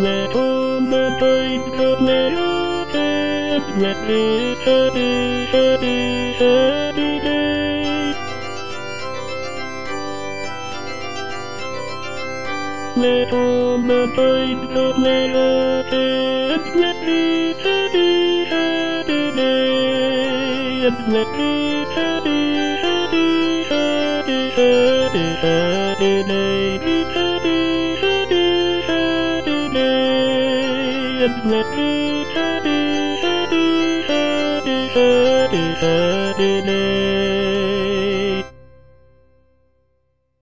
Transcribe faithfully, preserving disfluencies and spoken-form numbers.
let all the time come and let me happy, happy, happy day. Let all the time come and let me happy, happy day. And let me happy, happy, happy, happy, happy day. Be happy, happy, happy day. And let me happy, happy, happy, happy, happy day.